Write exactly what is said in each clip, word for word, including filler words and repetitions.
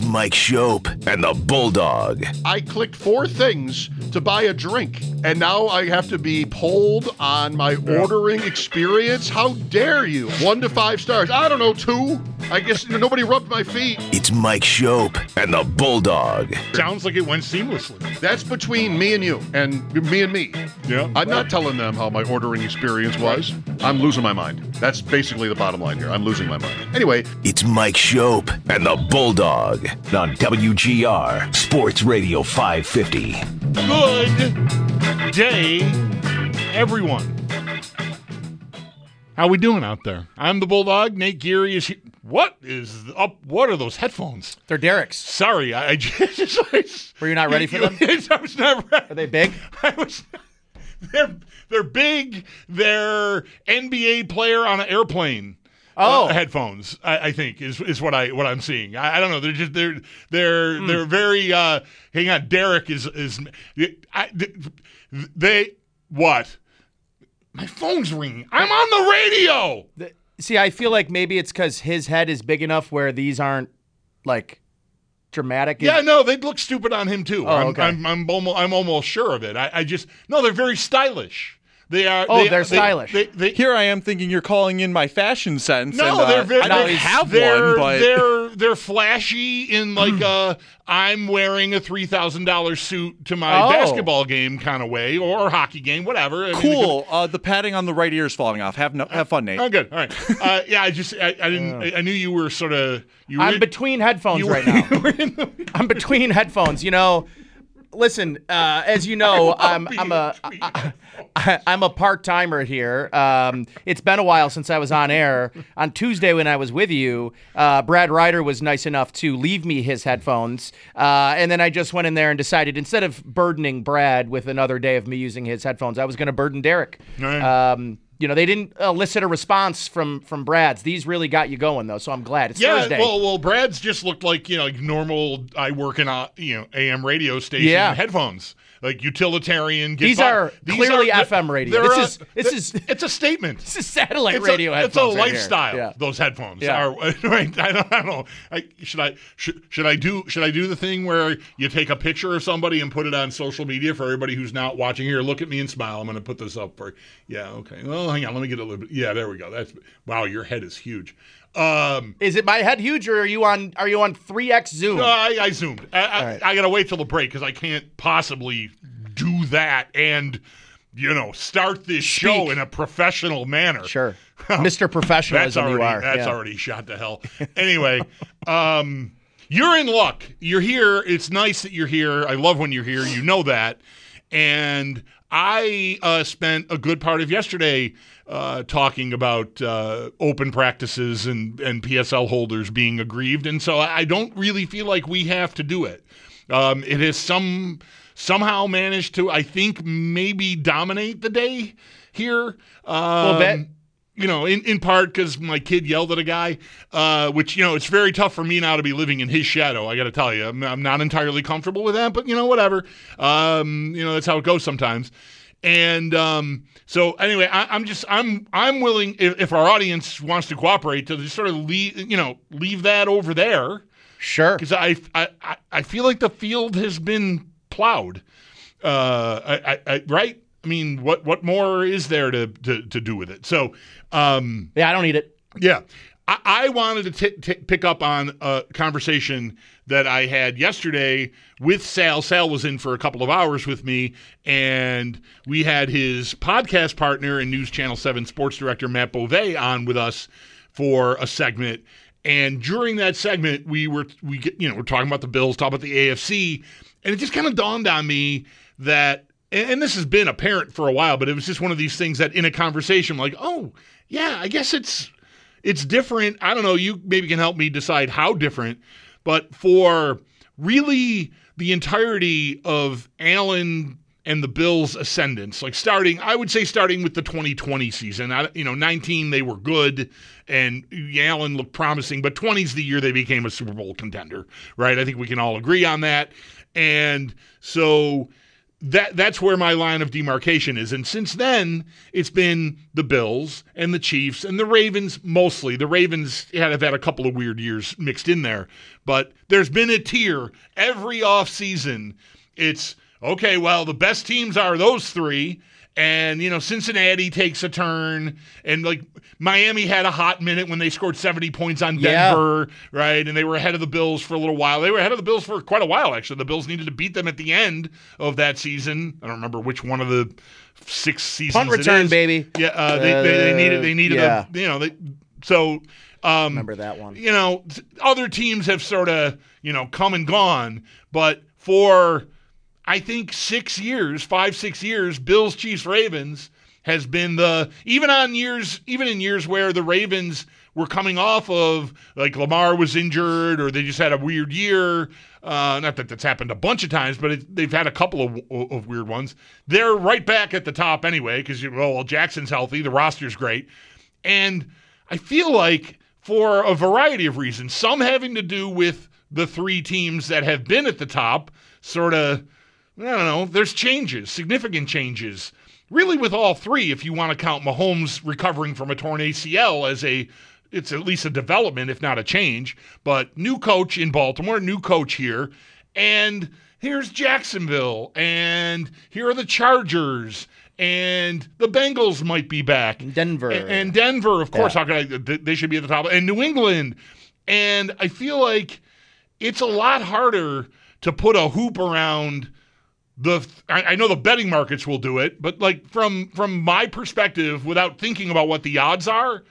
Mike Shope and the Bulldog. I clicked four things to buy a drink, and now I have to be polled on my ordering experience? How dare you? One to five stars. I don't know, two. I guess nobody rubbed my feet. It's Mike Shope and the Bulldog. Sounds like it went seamlessly. That's between me and you, and me and me. Yeah. I'm not telling them how my ordering experience was. I'm losing my mind. That's basically the bottom line here. I'm losing my mind. Anyway. It's Mike Shope and the Bulldog on W G R Sports Radio five fifty. Good day, everyone. How we doing out there? I'm the Bulldog. Nate Geary is here. What is up? What are those headphones? They're Derek's. Sorry, I, I just. I, Were you not ready for them? I was not ready. Are they big? I was. They're they're big. They're N B A player on an airplane. Oh, uh, headphones. I, I think is is what I what I'm seeing. I, I don't know. They're just they're they're mm. they're very. Uh, hang on, Derek is is. I, they what? My phone's ringing. I'm on the radio. The, see, I feel like maybe it's because his head is big enough where these aren't like dramatic. Yeah, no, they'd look stupid on him too. Oh, I'm, okay. I'm, I'm, almost, I'm almost sure of it. I, I just no, they're very stylish. They are. Oh, they, they're they, stylish. They, they, Here I am thinking you're calling in my fashion sense. No, and, uh, they're very. I don't they're, have they're, one, but they're they're flashy in like a I'm wearing a three thousand dollar suit to my Oh. basketball game kind of way, or hockey game, whatever. I mean, cool. Uh, the padding on the right ear is falling off. Have no, have fun, Nate. Oh, good. All right. Uh, yeah, I just I, I didn't. I, I knew you were sort of. You were I'm in- between headphones you were- right now. you were in the- I'm between headphones. You know, listen. Uh, as you know, I'm I'm a I, I, I'm a part timer here. Um, it's been a while since I was on air. On Tuesday when I was with you, uh, Brad Ryder was nice enough to leave me his headphones, uh, and then I just went in there and decided instead of burdening Brad with another day of me using his headphones, I was going to burden Derek. Right. Um, You know, they didn't elicit a response from from Brad's. These really got you going, though, so I'm glad. It's yeah, Thursday. well, well, Brad's just looked like you know, like normal. I work in a you know A M radio station. Yeah. Headphones, like utilitarian. Get These by- are these clearly are- F M radio. they're This a- is- this is- It's a statement. This is satellite It's radio a, headphones. It's a right here. lifestyle. Yeah. Those headphones Yeah. are. Right, I don't, I don't know. I, should I should, should I do should I do the thing where you take a picture of somebody and put it on social media for everybody who's not watching? Here, look at me and smile. I'm going to put this up for. Yeah, okay. Well, hang on. Let me get a little bit. Yeah, there we go. That's wow. Your head is huge. Um, Is it my head huge, or are you on? Are you on three X Zoom? no, I, I zoomed. I, I, right. I got to wait till the break because I can't possibly do that and you know start this show Speak. in a professional manner. Sure, Mister That's Professionalism, already you are. that's yeah. already shot to hell. Anyway, um, you're in luck. You're here. It's nice that you're here. I love when you're here. You know that. And I uh, spent a good part of yesterday uh, talking about uh, open practices and, and P S L holders being aggrieved. And so I don't really feel like we have to do it. Um, it has some somehow managed to, I think, maybe dominate the day here. Um, A little bit. You know, in, in part because my kid yelled at a guy, uh, which, you know, it's very tough for me now to be living in his shadow. I got to tell you, I'm, I'm not entirely comfortable with that, but, you know, whatever. Um, you know, that's how it goes sometimes. And um, so anyway, I, I'm just I'm I'm willing, if, if our audience wants to cooperate, to just sort of leave, you know, leave that over there. Sure. Because I, I, I- I feel like the field has been plowed. Uh, I, I, I, right? I mean, what what more is there to, to, to do with it? So, um, Yeah, I don't need it. yeah. I, I wanted to t- t- pick up on a conversation that I had yesterday with Sal. Sal was in for a couple of hours with me, and we had his podcast partner and News Channel seven sports director Matt Beauvais on with us for a segment. And during that segment, we were we get, you know we're talking about the Bills, talking about the A F C, and it just kind of dawned on me that, and, and this has been apparent for a while, but it was just one of these things that in a conversation, I'm like, oh yeah, I guess it's it's different. I don't know. You maybe can help me decide how different, but for really the entirety of Allen and the Bills' ascendance, like starting, I would say starting with the twenty twenty season. I, you know, nineteen they were good, and Allen looked promising, but twenty's the year they became a Super Bowl contender, right? I think we can all agree on that. And so that that's where my line of demarcation is. And since then, it's been the Bills and the Chiefs and the Ravens mostly. The Ravens have had a couple of weird years mixed in there. But there's been a tier every offseason. It's, okay, well, the best teams are those three. And, you know, Cincinnati takes a turn, and, like, Miami had a hot minute when they scored seventy points on Denver, yeah. right? And they were ahead of the Bills for a little while. They were ahead of the Bills for quite a while, actually. The Bills needed to beat them at the end of that season. I don't remember which one of the six seasons Punt return, it is. baby. Yeah, uh, they, they, they needed, they needed yeah. a, you know, they, so. Um, remember that one. You know, other teams have sort of, you know, come and gone, but for – I think six years, five, six years, Bills, Chiefs, Ravens has been the, even on years, even in years where the Ravens were coming off of, like, Lamar was injured or they just had a weird year. Uh, not that that's happened a bunch of times, but it, they've had a couple of, of weird ones. They're right back at the top anyway because, well, Jackson's healthy. The roster's great. And I feel like for a variety of reasons, some having to do with the three teams that have been at the top, sort of, I don't know, there's changes, significant changes, really with all three, if you want to count Mahomes recovering from a torn A C L as a, it's at least a development, if not a change, but new coach in Baltimore, new coach here, and here's Jacksonville, and here are the Chargers, and the Bengals might be back. Denver. And, and Denver, of course, yeah. how can I, they should be at the top, and New England, and I feel like it's a lot harder to put a hoop around The I, I know the betting markets will do it, but like from from my perspective, without thinking about what the odds are,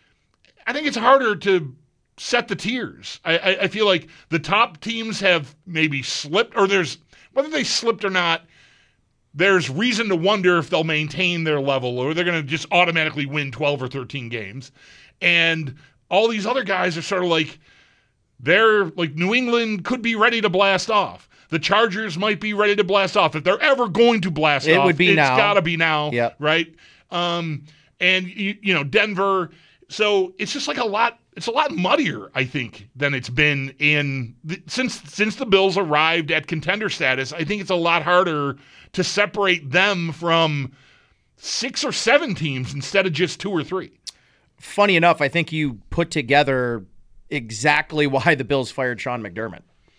I think it's harder to set the tiers. I, I, I feel like the top teams have maybe slipped, or there's whether they slipped or not, there's reason to wonder if they'll maintain their level or they're going to just automatically win twelve or thirteen games. And all these other guys are sort of like, they're like New England could be ready to blast off. The Chargers might be ready to blast off. If they're ever going to blast it off, would be it's now. got to be now, yep. right? Um, and, you, you know, Denver. So it's just like a lot – it's a lot muddier, I think, than it's been in the, – since since the Bills arrived at contender status. I think it's a lot harder to separate them from six or seven teams instead of just two or three. Funny enough, I think you put together exactly why the Bills fired Sean McDermott.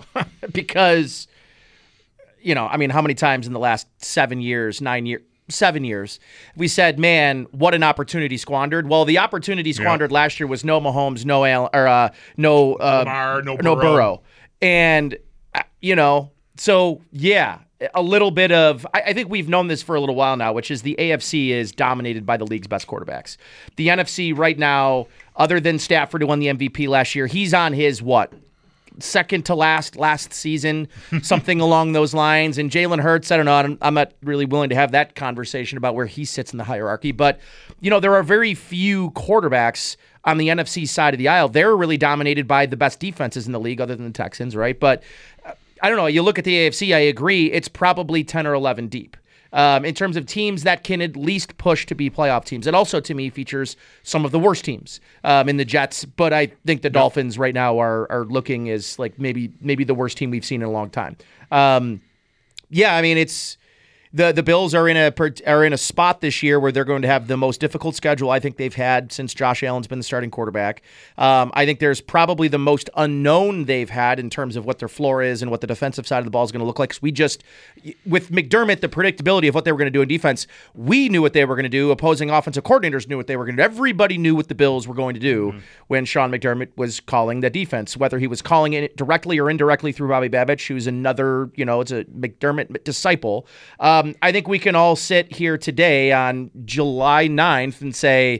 Because – you know, I mean, how many times in the last seven years, nine years, seven years, we said, man, what an opportunity squandered. Well, the opportunity squandered yeah. last year was no Mahomes, no Allen, or uh, no, uh, Lamar, no, no Burrow. Burrow. And, uh, you know, so, yeah, a little bit of, I, I think we've known this for a little while now, which is the A F C is dominated by the league's best quarterbacks. The N F C right now, other than Stafford, who won the M V P last year, he's on his, what, second to last last season, something along those lines. And Jalen Hurts, I don't know, I'm, I'm not really willing to have that conversation about where he sits in the hierarchy. But, you know, there are very few quarterbacks on the N F C side of the aisle. They're really dominated by the best defenses in the league other than the Texans, right? But, uh, I don't know, you look at the A F C, I agree, it's probably ten or eleven deep. Um, in terms of teams that can at least push to be playoff teams. It also, to me, features some of the worst teams um, in the Jets, but I think the Dolphins right now are are looking as like maybe maybe the worst team we've seen in a long time. Um, yeah, I mean, it's the the Bills are in a are in a spot this year where they're going to have the most difficult schedule I think they've had since Josh Allen's been the starting quarterback. Um, I think there's probably the most unknown they've had in terms of what their floor is and what the defensive side of the ball is going to look like. Because we just, with McDermott, the predictability of what they were going to do in defense, we knew what they were going to do. Opposing offensive coordinators knew what they were going to do. Everybody knew what the Bills were going to do mm-hmm. when Sean McDermott was calling the defense, whether he was calling it directly or indirectly through Bobby Babich, who's another, you know, it's a McDermott disciple. Um, I think we can all sit here today on July ninth and say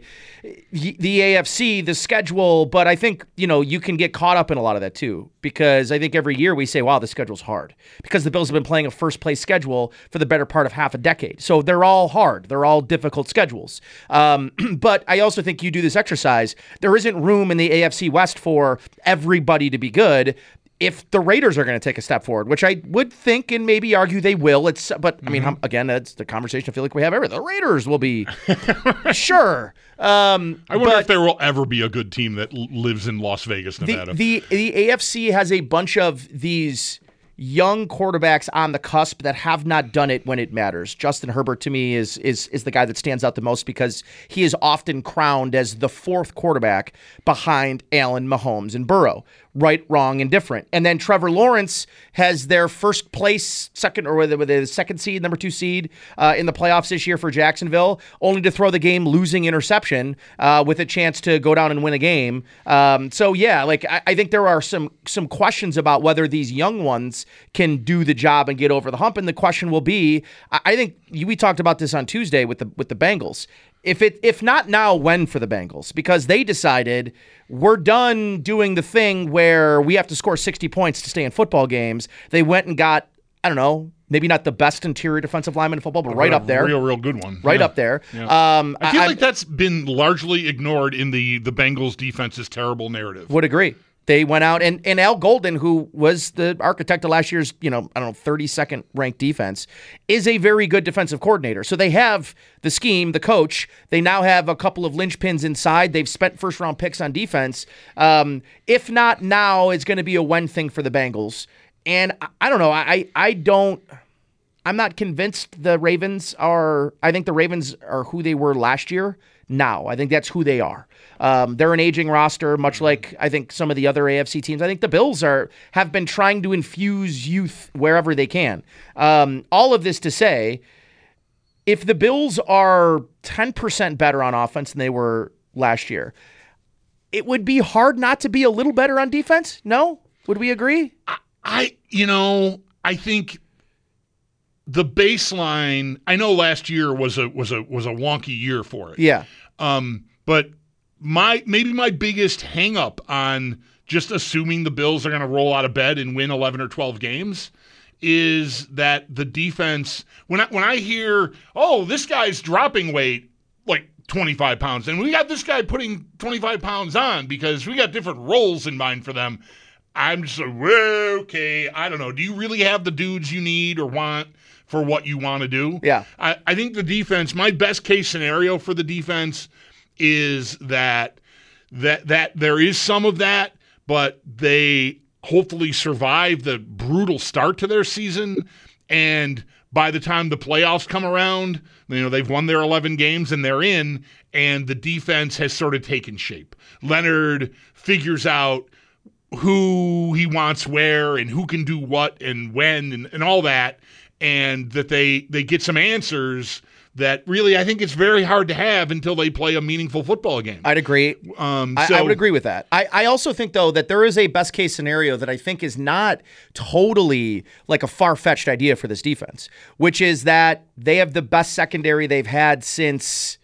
the A F C, the schedule, but I think, you know, you can get caught up in a lot of that too, because I think every year we say, wow, the schedule's hard because the Bills have been playing a first place schedule for the better part of half a decade. So they're all hard. They're all difficult schedules. Um, but I also think you do this exercise. There isn't room in the A F C West for everybody to be good. If the Raiders are going to take a step forward, which I would think and maybe argue they will, it's but I mean, mm-hmm. again, that's the conversation I feel like we have ever. The Raiders will be sure. Um, I wonder but if there will ever be a good team that l- lives in Las Vegas, Nevada. The, the the A F C has a bunch of these young quarterbacks on the cusp that have not done it when it matters. Justin Herbert, to me, is is is the guy that stands out the most because he is often crowned as the fourth quarterback behind Allen, Mahomes, and Burrow. Right, wrong, and different. And then Trevor Lawrence has their first place, second or with the second seed, number two seed uh, in the playoffs this year for Jacksonville, only to throw the game losing interception uh, with a chance to go down and win a game. Um, so yeah, like I, I think there are some some questions about whether these young ones can do the job and get over the hump. And the question will be, I, I think we talked about this on Tuesday with the with the Bengals. If it if not now, when for the Bengals? Because they decided we're done doing the thing where we have to score sixty points to stay in football games. They went and got, I don't know, maybe not the best interior defensive lineman in football, but right up there. Real, real good one. Right yeah. up there. Yeah. Um, I feel I, like that's been largely ignored in the, the Bengals defense's terrible narrative. Would agree. They went out, and, and Al Golden, who was the architect of last year's, you know, I don't know, thirty-second ranked defense, is a very good defensive coordinator. So they have the scheme, the coach. They now have a couple of linchpins inside. They've spent first-round picks on defense. Um, if not now, it's going to be a when thing for the Bengals. And I, I don't know. I I don't. I'm not convinced the Ravens are. I think the Ravens are who they were last year. Now, I think that's who they are. Um, they're an aging roster, much like I think some of the other A F C teams. I think the Bills are have been trying to infuse youth wherever they can. Um, all of this to say, if the Bills are ten percent better on offense than they were last year, it would be hard not to be a little better on defense. No? Would we agree? I, I you know, I think the baseline, I know last year was a was a was a wonky year for it. Yeah. Um, but my maybe my biggest hang up on just assuming the Bills are going to roll out of bed and win eleven or twelve games is that the defense, when I when I hear, "Oh, this guy's dropping weight like twenty-five pounds, and we got this guy putting twenty-five pounds on because we got different roles in mind for them," I'm just like, well, okay, I don't know. Do you really have the dudes you need or want for what you want to do? Yeah. I, I think the defense, my best case scenario for the defense is that that that there is some of that, but they hopefully survive the brutal start to their season, and by the time the playoffs come around, you know, they've won their eleven games and they're in, and the defense has sort of taken shape. Leonard figures out who he wants where and who can do what and when and, and all that, and that they they get some answers that really I think it's very hard to have until they play a meaningful football game. I'd agree. Um, I, so, I would agree with that. I, I also think, though, that there is a best case scenario that I think is not totally like a far-fetched idea for this defense, which is that they have the best secondary they've had since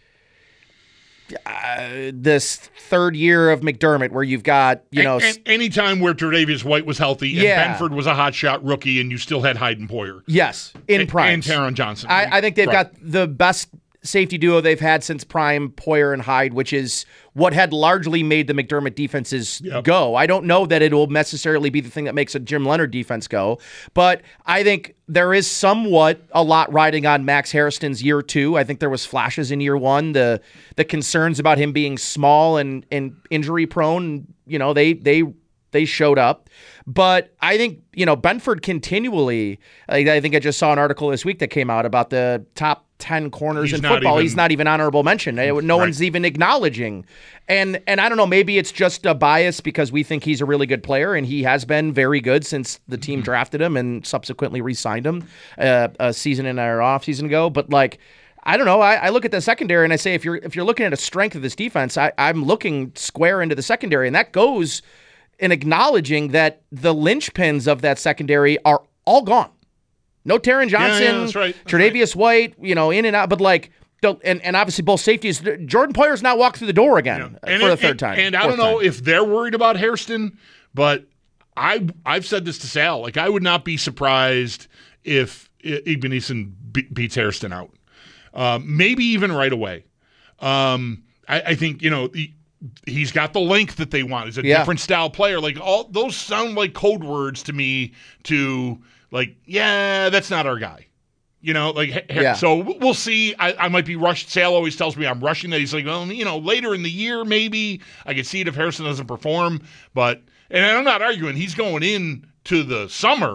Uh, this third year of McDermott, where you've got, you know, a- a- any time where Tre'Davious White was healthy and Yeah. Benford was a hotshot rookie, and you still had Hayden Poyer, yes, in and, prime, and Taron Johnson. I, I think they've Right. got the best safety duo they've had since prime, Poyer and Hyde, which is what had largely made the McDermott defenses Yep. go. I don't know that it will necessarily be the thing that makes a Jim Leonard defense go, but I think there is somewhat a lot riding on Max Harrison's year two. I think there was flashes in year one. The the concerns about him being small and, and injury prone, you know, they they they showed up. But I think, you know, Benford continually, I, I think I just saw an article this week that came out about the top ten corners He's in not football. even- He's not even honorable mention. No Right. one's even acknowledging. And and I don't know, maybe it's just a bias because we think he's a really good player, and he has been very good since the team Mm-hmm. drafted him and subsequently re-signed him uh, a season and or off season ago. But like, I don't know. I, I look at the secondary and I say, if you're if you're looking at a strength of this defense, I, I'm looking square into the secondary, and that goes in acknowledging that the linchpins of that secondary are all gone. No Taron Johnson, yeah, that's right. That's Tre'Davious White, you know, in and out, but like, the- and, and obviously both safeties. Jordan Poyer's not walked through the door again And for it- the third and- time. And I fourth don't know time. if they're worried about Hairston, but I I've said this to Sal. Like, I would not be surprised if Igbenison be- beats Hairston out. Um, maybe even right away. Um, I, I think, you know, he, he's got the length that they want. He's a Yeah. different style player. Like, all those sound like code words to me to, like, yeah, that's not our guy. You know, like, ha- Yeah. so we'll see. I, I might be rushed. Sal always tells me I'm rushing that. He's like, well, you know, later in the year, maybe I could see it if Harrison doesn't perform. But, and I'm not arguing, he's going in to the summer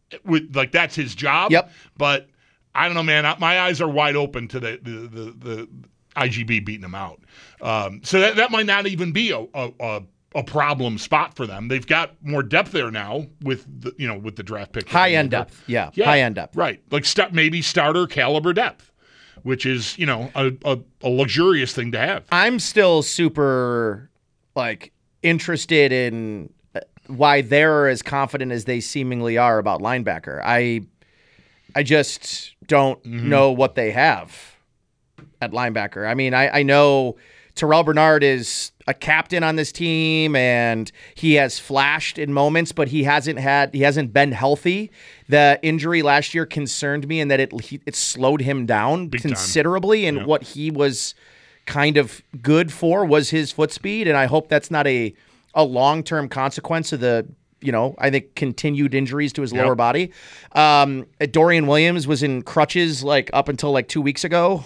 with like that's his job. Yep. But I don't know, man. My eyes are wide open to the the the, the I G B beating him out. Um, so that that might not even be a, a, a a problem spot for them. They've got more depth there now with the, you know, with the draft pick. High end depth. Yeah. yeah. High end depth. Right. Like st- maybe starter caliber depth, which is, you know, a, a, a luxurious thing to have. I'm still super like interested in why they're as confident as they seemingly are about linebacker. I I just don't mm-hmm. know what they have at linebacker. I mean, I, I know Terrell Bernard is a captain on this team and he has flashed in moments, but he hasn't had he hasn't been healthy. The injury last year concerned me in that it he, it slowed him down Big considerably, time. and yeah. what he was kind of good for was his foot speed, and I hope that's not a a long-term consequence of the, you know, I think continued injuries to his Yep. lower body. Um, Dorian Williams was in crutches like up until like two weeks ago.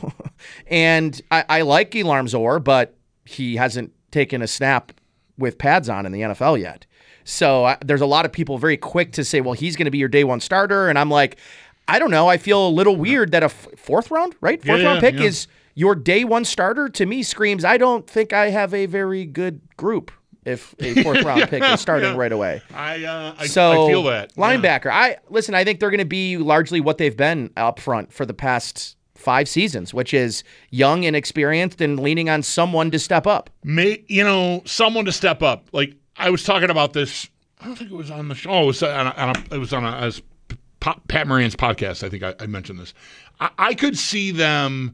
and I, I like Elarm Zor, but he hasn't taken a snap with pads on in the N F L yet. So I, there's a lot of people very quick to say, well, he's going to be your day one starter. And I'm like, I don't know. I feel a little weird that a f- fourth round, right? Fourth Yeah, round yeah, pick yeah. is your day one starter. To me screams, I don't think I have a very good group if a fourth round pick is starting yeah. right away. I uh, I, So I feel that. Yeah. linebacker, I listen. I think they're going to be largely what they've been up front for the past five seasons, which is young and experienced and leaning on someone to step up. May, you know, someone to step up. Like I was talking about this. I don't think it was on the show. Oh, it was on a, on a, it was on a, as Pat Moran's podcast. I think I, I mentioned this. I, I could see them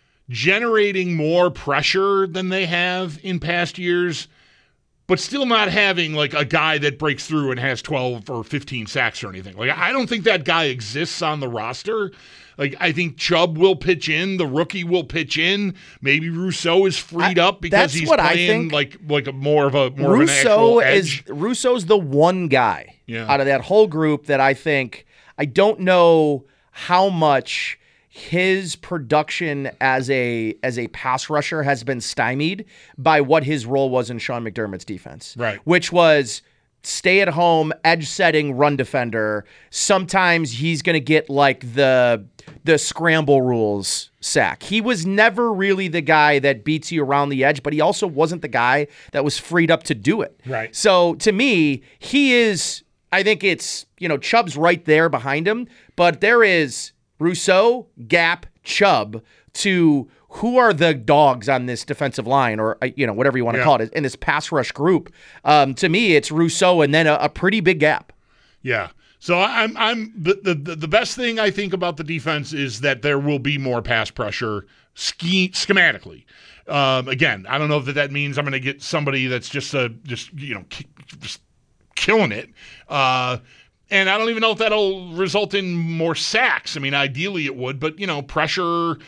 generating more pressure than they have in past years, but still not having like a guy that breaks through and has twelve or fifteen sacks or anything. Like I don't think that guy exists on the roster. Like I think Chubb will pitch in, the rookie will pitch in. Maybe Rousseau is freed I- up because that's he's what I playing think. like like a more of a more Rousseau of an actual is edge. Rousseau's the one guy Yeah. out of that whole group that I think I don't know how much his production as a as a pass rusher has been stymied by what his role was in Sean McDermott's defense. Right. Which was stay at home, edge setting, run defender. Sometimes he's going to get like the the scramble rules sack. He was never really the guy that beats you around the edge, but he also wasn't the guy that was freed up to do it. Right. So to me, he is, I think it's, you know, Chubb's right there behind him, but there is Rousseau, Gap, Chubb to who are the dogs on this defensive line, or, you know, whatever you want to Yeah. call it, in this pass rush group. Um, to me, it's Rousseau and then a, a pretty big gap. Yeah. So I'm I'm the, the the best thing I think about the defense is that there will be more pass pressure ski, schematically. Um, again, I don't know if that, that means I'm going to get somebody that's just a just you know ki- just killing it. Uh, And I don't even know if that'll result in more sacks. I mean, ideally it would, but, you know, pressure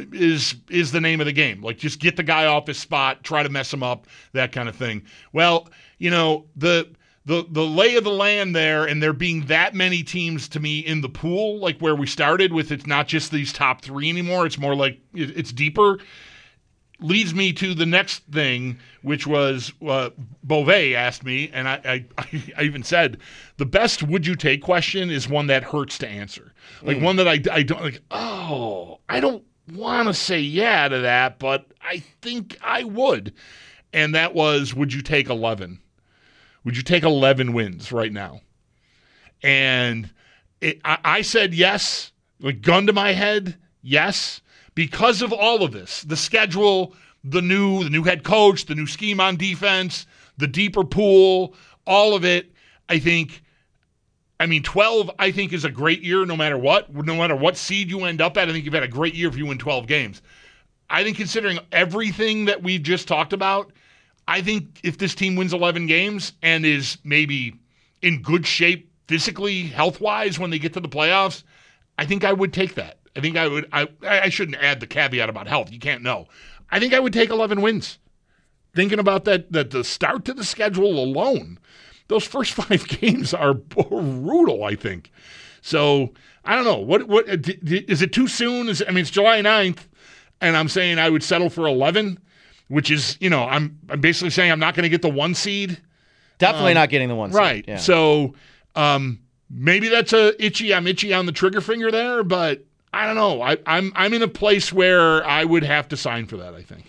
is is the name of the game. Like, just get the guy off his spot, try to mess him up, that kind of thing. Well, you know, the the the lay of the land there, and there being that many teams to me in the pool, like where we started with, it's not just these top three anymore. It's more like it, it's deeper. Leads me to the next thing, which was uh, Beauvais asked me, and I, I, I even said, the best would you take question is one that hurts to answer. Like mm. one that I, I don't, like, oh, I don't want to say yeah to that, but I think I would. And that was, would you take eleven? Would you take eleven wins right now? And it, I, I said yes, like gun to my head, yes. Because of all of this, the schedule, the new the new head coach, the new scheme on defense, the deeper pool, all of it, I think, I mean, twelve, I think, is a great year no matter what. No matter what seed you end up at, I think you've had a great year if you win twelve games. I think considering everything that we've just talked about, I think if this team wins eleven games and is maybe in good shape physically, health-wise, when they get to the playoffs, I think I would take that. I think I would. I I shouldn't add the caveat about health. You can't know. I think I would take eleven wins. Thinking about that, that the start to the schedule alone, those first five games are brutal. I think. So I don't know. What what is it too soon? Is I mean it's July ninth, and I'm saying I would settle for eleven, which is you know I'm I'm basically saying I'm not going to get the one seed. Definitely Um, not getting the one seed. Right. Yeah. So. Um, maybe that's a itchy. I'm itchy on the trigger finger there, but I don't know. I, I'm I'm in a place where I would have to sign for that, I think.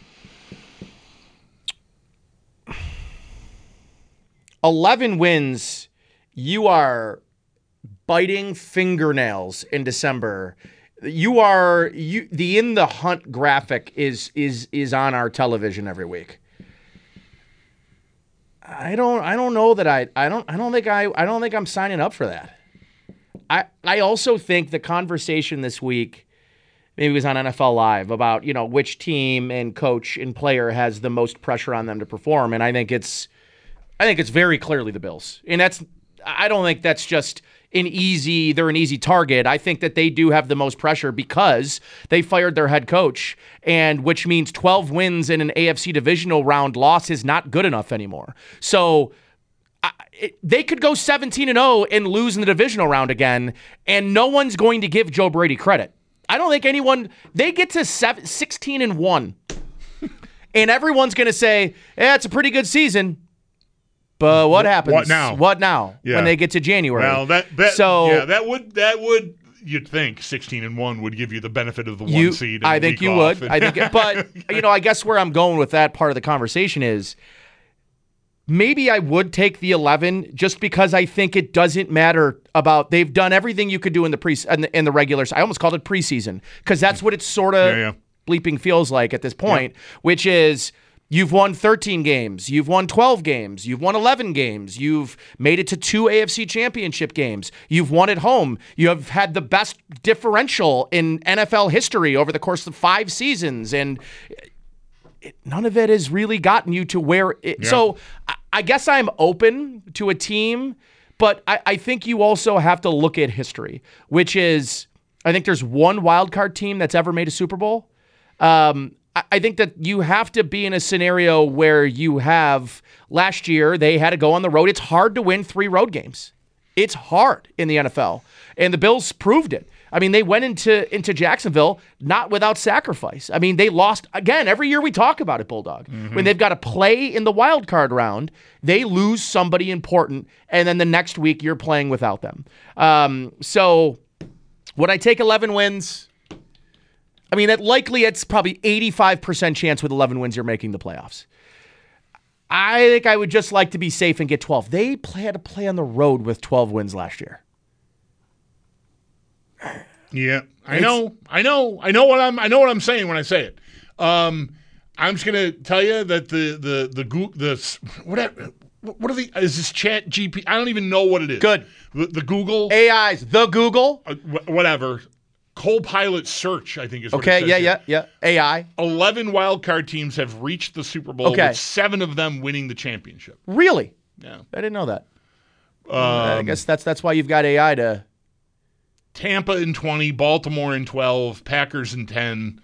eleven wins, you are biting fingernails in December. You are you the in the hunt graphic is is is on our television every week. I don't I don't know that I I don't I don't think I I don't think I'm signing up for that. I I also think the conversation this week, maybe it was on N F L Live, about, you know, which team and coach and player has the most pressure on them to perform, and I think it's I think it's very clearly the Bills. And that's I don't think that's just an easy, they're an easy target. I think that they do have the most pressure because they fired their head coach, and which means twelve wins in an A F C divisional round loss is not good enough anymore. So I, it, they could go seventeen and oh and lose in the divisional round again, and no one's going to give Joe Brady credit. I don't think anyone, they get to seven, sixteen and one, and everyone's going to say, yeah, it's a pretty good season. But what happens? What now? What now? Yeah. When they get to January? Well, that, that so yeah, that would that would you'd think sixteen and one would give you the benefit of the one you, seed. And I the think week you off would. and- I think, but you know, I guess where I'm going with that part of the conversation is maybe I would take the eleven just because I think it doesn't matter about they've done everything you could do in the pre in the, in the regular. I almost called it preseason because that's what it sort of Yeah, yeah. bleeping feels like at this point, which is. You've won thirteen games. You've won twelve games. You've won eleven games. You've made it to two A F C championship games. You've won at home. You have had the best differential in N F L history over the course of five seasons. And it, none of it has really gotten you to where it. Yeah. So I, I guess I'm open to a team, but I, I think you also have to look at history, which is I think there's one wildcard team that's ever made a Super Bowl. Um, I think that you have to be in a scenario where you have last year they had to go on the road. It's hard to win three road games. It's hard in the N F L, and the Bills proved it. I mean, they went into into Jacksonville not without sacrifice. I mean, they lost again every year. We talk about it, Bulldog. Mm-hmm. When they've got to play in the wild card round, they lose somebody important, and then the next week you're playing without them. Um, so, would I take eleven wins? I mean, that likely it's probably eighty-five percent chance with eleven wins you're making the playoffs. I think I would just like to be safe and get twelve. They play, had to play on the road with twelve wins last year. Yeah, I know, I know, I know what I'm, I know what I'm saying when I say it. Um, I'm just gonna tell you that the the the Google the whatever. What are the? Is this Chat G P? I don't even know what it is. Good. The, the Google A Is, the Google. uh, wh- whatever. Copilot search, I think is what Okay, it says yeah, here. yeah, yeah. A I. eleven wildcard teams have reached the Super Bowl, Okay. with seven of them winning the championship. Really? Yeah. I didn't know that. Um, I guess that's that's why you've got A I to. Tampa in twenty, Baltimore in twelve, Packers in ten.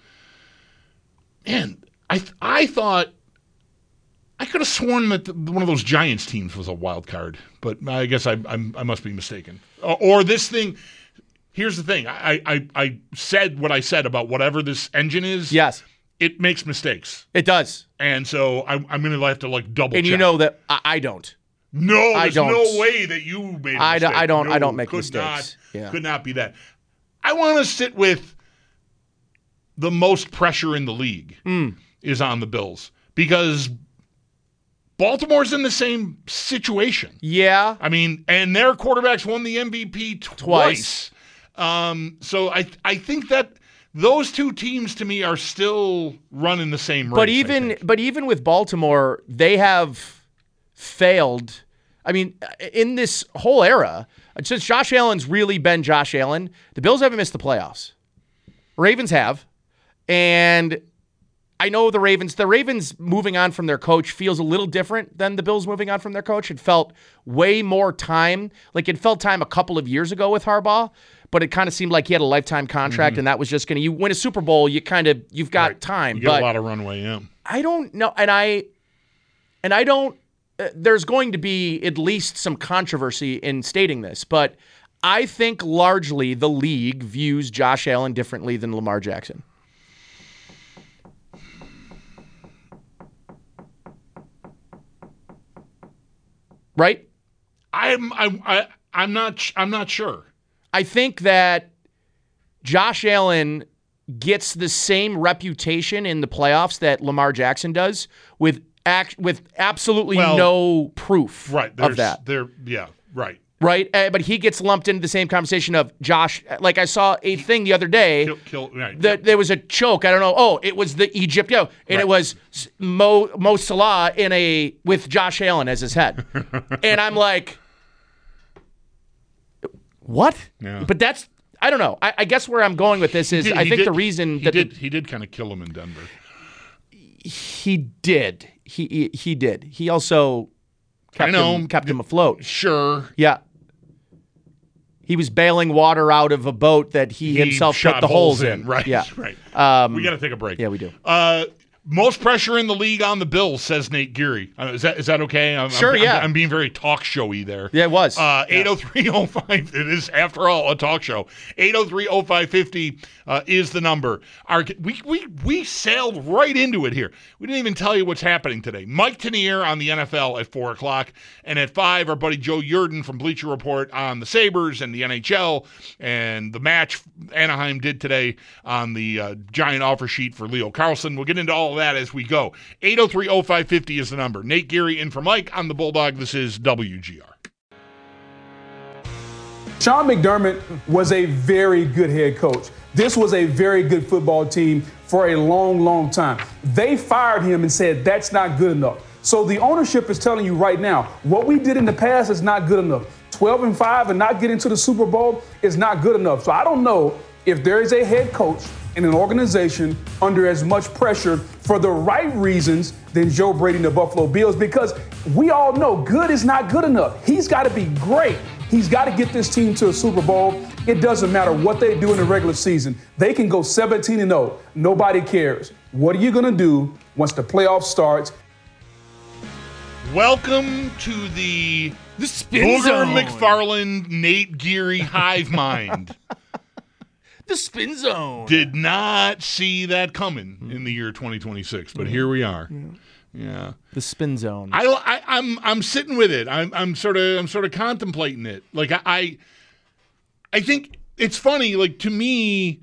Man, I th- I thought I could have sworn that the, one of those Giants teams was a wild card, but I guess I I'm, I must be mistaken. Or, or this thing. Here's the thing. I, I I said what I said about whatever this engine is. Yes, It makes mistakes, it does. and so I, I'm going to have to like double. And check. you know that I, I don't. No, I there's don't. no way that you made a I don't- mistake. I don't- I No, don't make could mistakes. Not, Yeah. Could not be that. I want to sit with the most pressure in the league Mm. is on the Bills because Baltimore's in the same situation. Yeah. I mean, and their quarterbacks won the M V P twice. Twice. Um, so I I think that those two teams to me are still running the same race. But I even think. but even with Baltimore, they have failed. I mean, in this whole era, since Josh Allen's really been Josh Allen, the Bills haven't missed the playoffs. Ravens have. And I know the Ravens, the Ravens moving on from their coach feels a little different than the Bills moving on from their coach. It felt way more time. Like it felt time a couple of years ago with Harbaugh, but it kind of seemed like he had a lifetime contract Mm-hmm. and that was just going to, you win a Super Bowl, you kind of, you've got Right. time. you get but a lot of runway. Yeah. I don't know. And I, and I don't, uh, there's going to be at least some controversy in stating this, but I think largely the league views Josh Allen differently than Lamar Jackson. Right? I'm, I'm, I, I'm not. I'm not sure. I think that Josh Allen gets the same reputation in the playoffs that Lamar Jackson does, with act, with absolutely Well, no proof Right. of There's, that. There. Yeah. Right. Right, uh, but he gets lumped into the same conversation of Josh. Like I saw a thing the other day. Kill. kill right. that there was a choke. I don't know. Oh, it was the Egypt, yo, and Right. it was Mo Mo Salah in a with Josh Allen as his head, and I'm like, what? Yeah. But that's I don't know. I, I guess where I'm going with this is He did- I he think did- the reason he that the- did. he did kind of kill him in Denver. he did he, he he did he also kept I know. him kept him afloat. Sure. Yeah. He was bailing water out of a boat that he, He himself shot put the holes in. Right. Yeah. Right. Um, we got to take a break. yeah, we do. Uh, most pressure in the league on the Bills, says Nate Geary. Uh, is that is that okay? I'm, Sure, I'm, yeah. I'm, I'm being very talk showy there. Yeah, it was. Uh, eight oh three oh five. It is, after all, a talk show. eight oh three oh five fifty uh, is the number. Our, we, we, we sailed right into it here. We didn't even tell you what's happening today. Mike Tanier on the N F L at four o'clock. And at five, our buddy Joe Yurden from Bleacher Report on the Sabres and the N H L and the match Anaheim did today on the uh, giant offer sheet for Leo Carlson. We'll get into all of that as we go. eight oh three oh five fifty is the number. Nate Geary in for Mike on the Bulldog. This is W G R. Sean McDermott was a very good head coach. This was a very good football team for a long, long time. They fired him and said, that's not good enough. So the ownership is telling you right now, what we did in the past is not good enough. twelve and five and not getting to the Super Bowl is not good enough. So I don't know if there is a head coach in an organization under as much pressure for the right reasons than Joe Brady and the Buffalo Bills, because we all know good is not good enough. He's got to be great. He's got to get this team to a Super Bowl. It doesn't matter what they do in the regular season. They can go seventeen and oh. Nobody cares. What are you going to do once the playoffs starts? Welcome to the The spin Booger zone. McFarland, Nate Geary hive mind. The spin zone. Did not see that coming in the year twenty twenty-six, but here we are. Yeah, The spin zone. I, I, I'm I'm sitting with it. I'm I'm sort of I'm sort of contemplating it. Like I, I, I think it's funny. Like to me,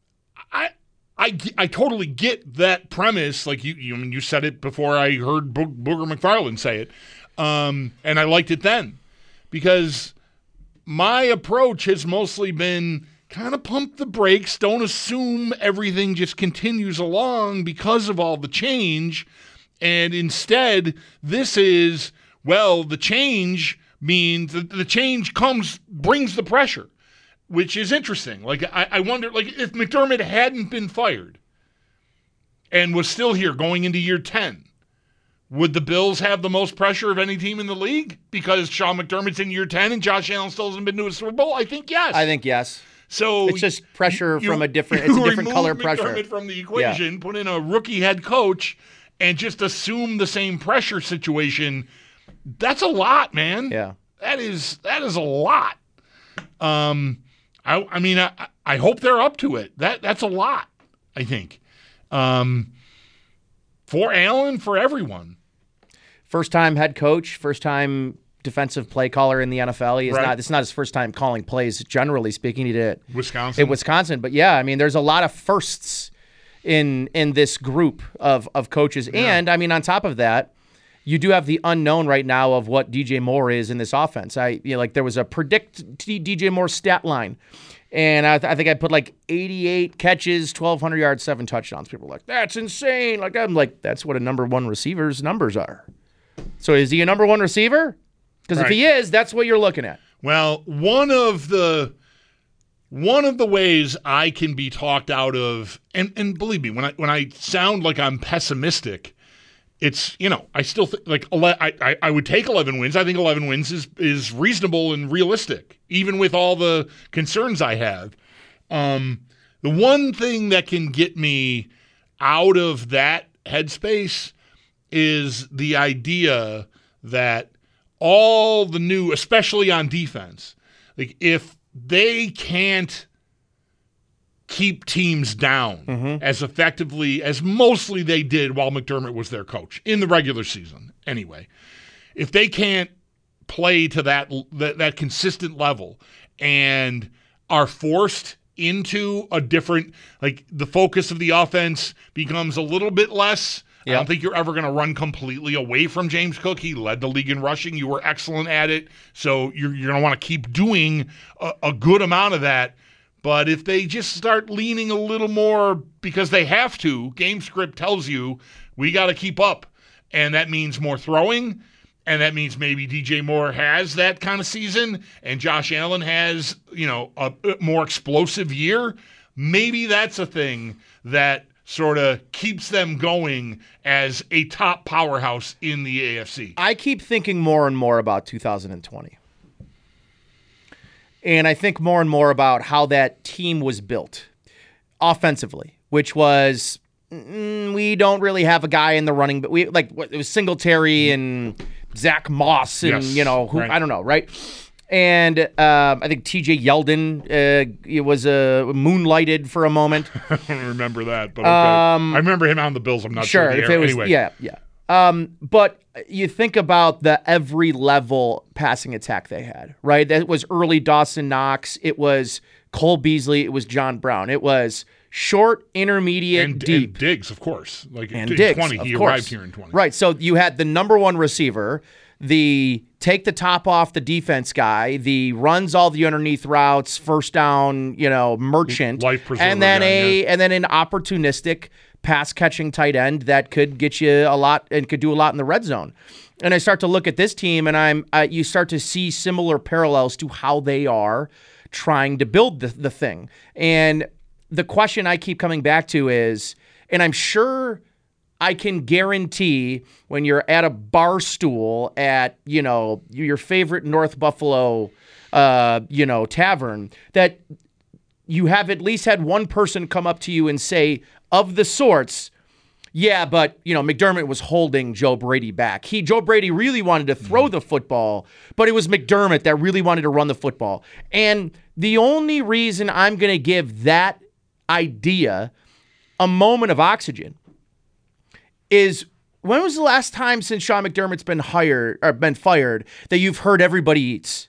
I. I, I totally get that premise. Like you, you, I mean, you said it before I heard Bo- Booger McFarland say it, um, and I liked it then, because my approach has mostly been kind of pump the brakes. Don't assume everything just continues along because of all the change, and instead, this is well, the change means the, the change comes brings the pressure. Which is interesting. Like I, I wonder, like if McDermott hadn't been fired and was still here going into year ten, would the Bills have the most pressure of any team in the league because Sean McDermott's in year ten and Josh Allen still hasn't been to a Super Bowl? I think yes. I think yes. So It's just pressure you- from a different. you It's a different remove color pressure. McDermott from the equation, put in a rookie head coach, and just assume the same pressure situation. That's a lot, man. Yeah. That is that is a lot. Um. I, I mean, I, I hope they're up to it. That that's a lot, I think, um, for Allen, for everyone. First time head coach, first time defensive play caller in the N F L. He is Right. not. This is not his first time calling plays. Generally speaking, he did it Wisconsin. in Wisconsin. But yeah, I mean, there's a lot of firsts in in this group of of coaches, and I mean, on top of that, you do have the unknown right now of what D J Moore is in this offense. I you know, like there was a predict D J Moore stat line, and I, th- I think I put like eighty-eight catches, twelve hundred yards, seven touchdowns. People were like, that's insane. Like I'm like, that's what a number one receiver's numbers are. So is he a number one receiver? Because if Right. he is, that's what you're looking at. Well, one of the one of the ways I can be talked out of, and and believe me, when I when I sound like I'm pessimistic, it's, you know, I still think like ele- I, I I would take eleven wins. I think eleven wins is is reasonable and realistic, even with all the concerns I have. Um, the one thing that can get me out of that headspace is the idea that all the new, especially on defense, like if they can't keep teams down as effectively as mostly they did while McDermott was their coach in the regular season anyway, if they can't play to that, that that consistent level and are forced into a different, like the focus of the offense becomes a little bit less. I don't think you're ever going to run completely away from James Cook. He led the league in rushing. You were excellent at it. So you're, you're going to want to keep doing a, a good amount of that. But if they just start leaning a little more because they have to, game script tells you we got to keep up. And that means more throwing. And that means maybe D J Moore has that kind of season and Josh Allen has, you know, a, a more explosive year. Maybe that's a thing that sort of keeps them going as a top powerhouse in the A F C. I keep thinking more and more about two thousand twenty. And I think more and more about how that team was built offensively, which was mm, we don't really have a guy in the running, but we like it was Singletary and Zach Moss and, yes, you know, who right. I don't know, right? And um, I think T J Yeldon uh, it was uh, moonlighted for a moment. I don't remember that, but okay. Um, I remember him on the Bills. I'm not sure. sure. If it was, anyway. yeah, yeah. Um, but you think about the every level passing attack they had, right? That was early Dawson Knox. It was Cole Beasley. It was John Brown. It was short, intermediate, and, deep. And Diggs, of course. Like And in Diggs, twenty, of he course. arrived here in twenty. Right. So you had the number one receiver, the take the top off the defense guy, the runs all the underneath routes, first down, you know, merchant, Life preserver and then guy, a yeah. and then an opportunistic pass catching tight end that could get you a lot and could do a lot in the red zone. And I start to look at this team, and I'm uh, you start to see similar parallels to how they are trying to build the, the thing. And the question I keep coming back to is, and I'm sure I can guarantee when you're at a bar stool at, you know, your favorite North Buffalo, uh, you know, tavern, that you have at least had one person come up to you and say, of the sorts, yeah, but, you know, McDermott was holding Joe Brady back. He, Joe Brady really wanted to throw the football, but it was McDermott that really wanted to run the football. And the only reason I'm going to give that idea a moment of oxygen is, when was the last time since Sean McDermott's been hired or been fired that you've heard everybody eats?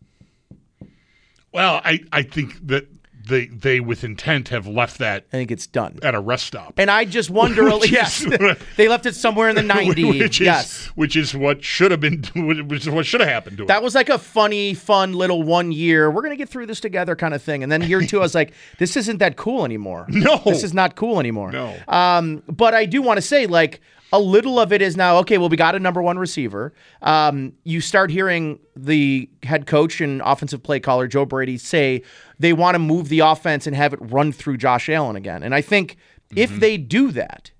Well, I, I think that they they with intent have left that I think it's done at a rest stop. And I just wonder, Which yes, is- they left it somewhere in the nineties. which is, yes. which is what should have been, which is what should have happened to it. That was like a funny, fun little one year, we're going to get through this together kind of thing. And then year two, I was like, this isn't that cool anymore. No. This is not cool anymore. No. Um, but I do want to say, like, a little of it is now, okay, well, we got a number one receiver. Um, you start hearing the head coach and offensive play caller, Joe Brady, say they want to move the offense and have it run through Josh Allen again. And I think mm-hmm. if they do that,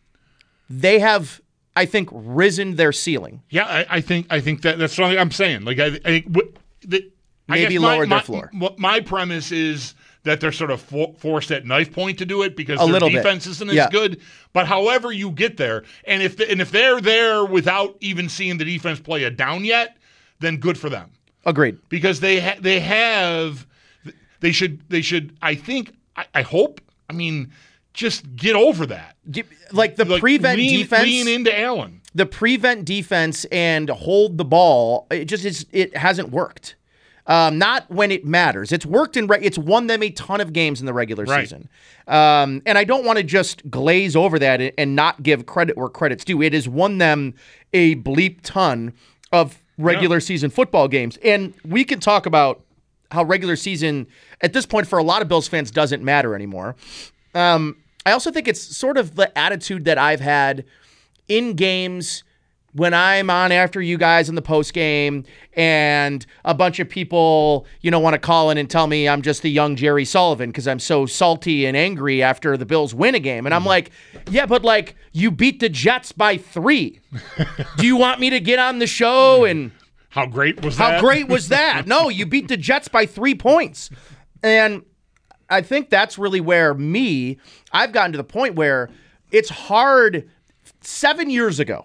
they have, I think, risen their ceiling. Yeah, I, I think I think that that's what I'm saying. Like I, I think what, the, I Maybe guess my, lowered my, their floor. My, my premise is that they're sort of for, forced at knife point to do it because A their little defense bit. isn't Yeah. as good. But however you get there, and if the, and if they're there without even seeing the defense play a down yet, then good for them. Agreed. Because they ha- they have they should they should I think I, I hope I mean just get over that. Get- Like the Like, prevent lean, defense. lean into Allen. the prevent defense and hold the ball, it just is, it hasn't worked. Um, not when it matters. It's worked in. Re- it's won them a ton of games in the regular Right. season. Um, and I don't want to just glaze over that and, and not give credit where credit's due. It has won them a bleep ton of regular Yeah. season football games. And we can talk about how regular season at this point for a lot of Bills fans doesn't matter anymore. Um, I also think it's sort of the attitude that I've had in games when I'm on after you guys in the post game and a bunch of people, you know, want to call in and tell me I'm just the young Jerry Sullivan because I'm so salty and angry after the Bills win a game. And I'm like, yeah, but like you beat the Jets by three. Do you want me to get on the show and How great was that? how great was that? No, you beat the Jets by three points. And I think that's really where me, I've gotten to the point where it's hard. Seven years ago,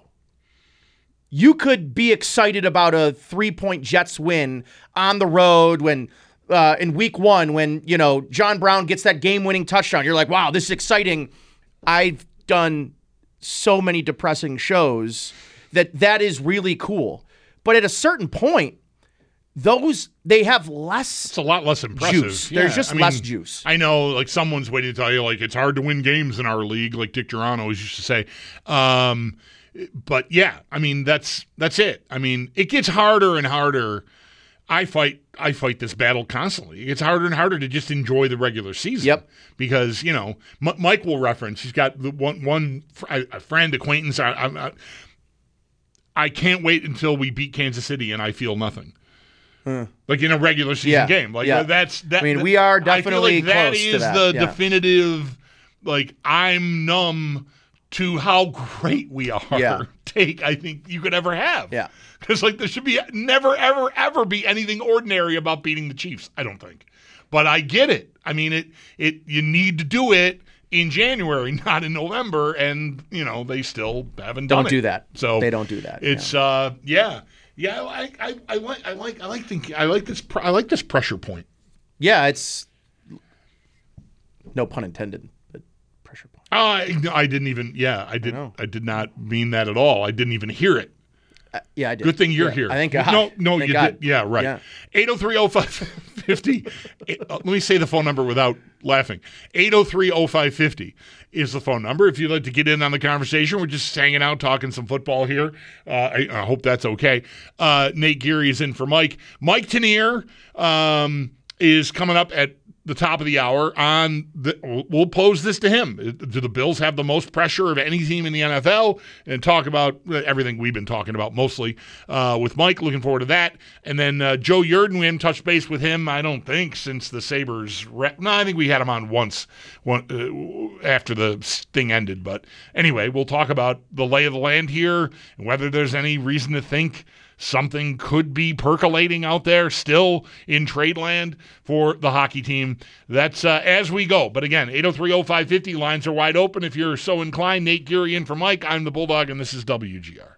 you could be excited about a three-point Jets win on the road when uh, in week one when, you know, John Brown gets that game-winning touchdown. You're like, wow, this is exciting. I've done so many depressing shows that that is really cool. But at a certain point, those they have less. It's a lot less impressive. Juice. There's just I mean, less juice. I know, like someone's waiting to tell you, like it's hard to win games in our league, like Dick Durano always used to say. Um, but yeah, I mean that's that's it. I mean it gets harder and harder. I fight I fight this battle constantly. It gets harder and harder to just enjoy the regular season. Yep. Because you know M- Mike will reference. He's got the one one a friend acquaintance. I, I, I can't wait until we beat Kansas City and I feel nothing. Hmm. Like in a regular season yeah. game, like yeah. that's that. I mean, we are definitely I feel like that close is to that. the yeah. definitive. Like I'm numb to how great we are. Yeah. Take I think you could ever have. Yeah, because like there should be never ever ever be anything ordinary about beating the Chiefs. I don't think, but I get it. I mean it. It you need to do it in January, not in November, and you know they still haven't done don't it. do that. So they don't do that. It's yeah. uh yeah. Yeah, I, I, I like I like I like thinking I like this pr- I like this pressure point. Yeah, it's no pun intended, but pressure point. I I didn't even yeah I did I, I did not mean that at all. I didn't even hear it. Uh, yeah, I did. Good thing you're yeah, here. I think God. No, no, Thank you God. did. Yeah, right. eight oh three oh five fifty Let me say the phone number without laughing. eight oh three oh five fifty is the phone number. If you'd like to get in on the conversation, we're just hanging out, talking some football here. Uh, I, I hope that's okay. Uh, Nate Geary is in for Mike. Mike Tanier um, is coming up at the top of the hour. On the, we'll pose this to him. Do the Bills have the most pressure of any team in the N F L? And talk about everything we've been talking about mostly uh, with Mike. Looking forward to that. And then uh, Joe Yerdon, we haven't touched base with him, I don't think, since the Sabres. Re- no, I think we had him on once one, uh, after the thing ended. But anyway, we'll talk about the lay of the land here and whether there's any reason to think something could be percolating out there still in trade land for the hockey team. That's uh, as we go. But again, eight oh three oh five fifty lines are wide open if you're so inclined. Nate Geary in for Mike. I'm the Bulldog, and this is W G R.